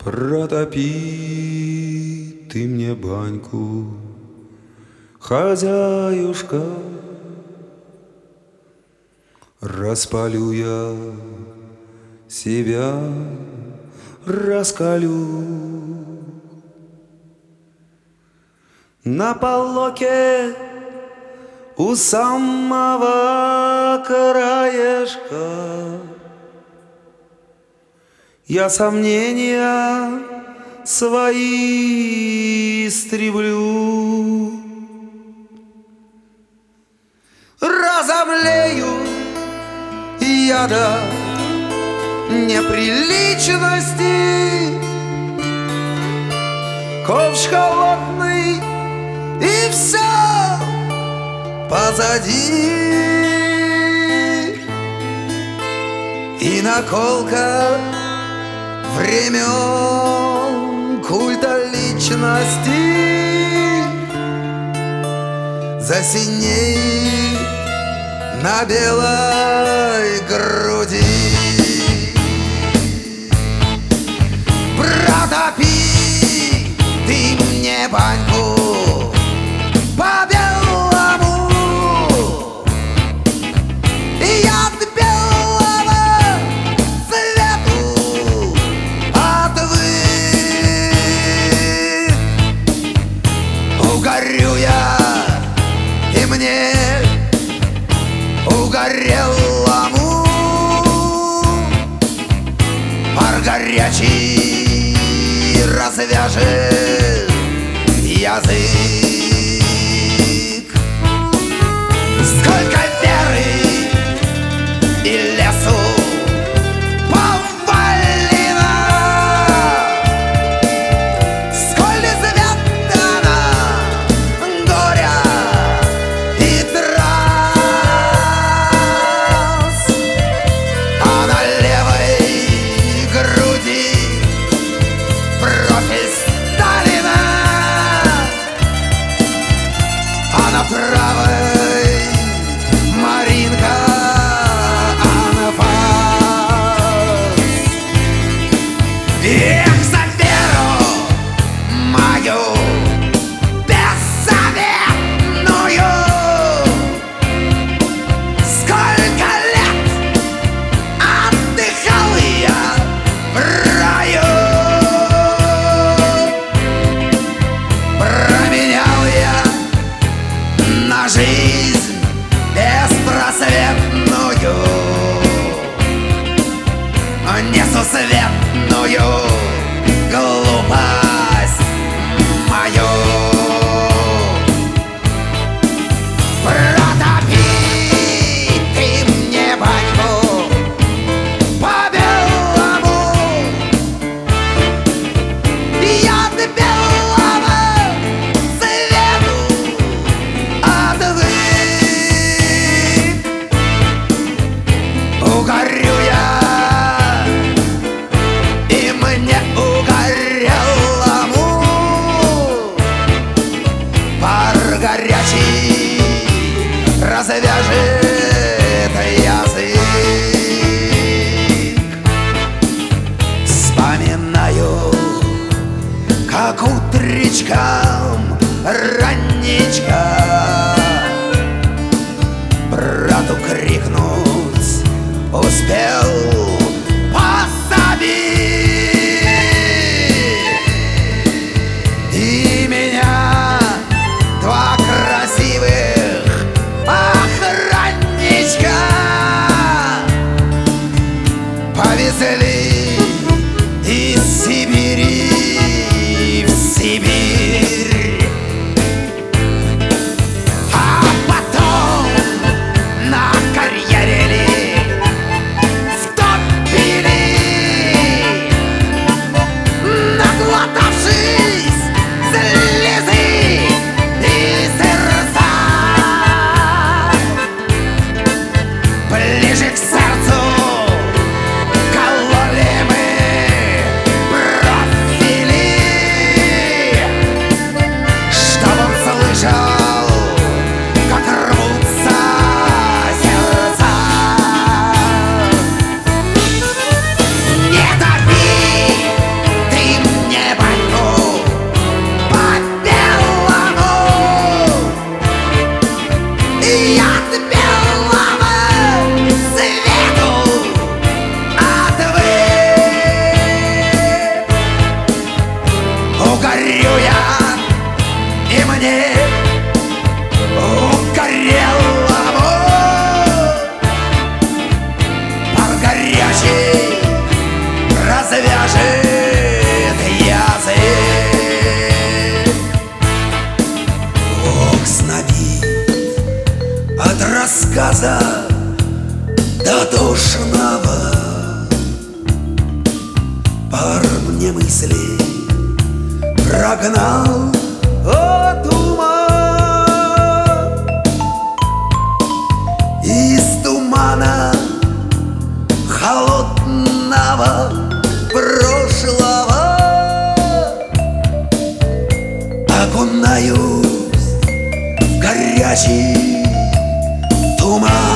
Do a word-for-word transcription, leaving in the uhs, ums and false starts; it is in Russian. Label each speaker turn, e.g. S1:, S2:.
S1: Протопи ты мне баньку, хозяюшка, распалю я себя, раскалю. На полоке у самого краешка я сомнения свои истреблю. Разомлею я до неприличности, ковш холодный, и все позади. И наколка времен культа личности засинеет на белой груди. Протопи ты мне баньку по белому, и я от белого свету отвык. Угорю я, и мне угорелому пар горячий развяжет язык. Сколько веры и лесу повалено, сколь изведано горя и трасс, а на левой груди профиль Сталина, а на правой Маринка анфас. Эх, за веру мою беззаветную, сколько лет отдыхал я в раю. Променял я на жизнь беспросветную, несусветную глупость мою. Протопи ты мне баньку по белому, и я от белого свету отвык. Угорю я, и мне угорелому пар горячий развяжет язык. Вспоминаю, как утречком ранничка брату крикнуть успел: посади! И меня два красивых охранничка повезли из Сибири в Сибирь. А потом на карьере в тот окунаюсь в горячий туман.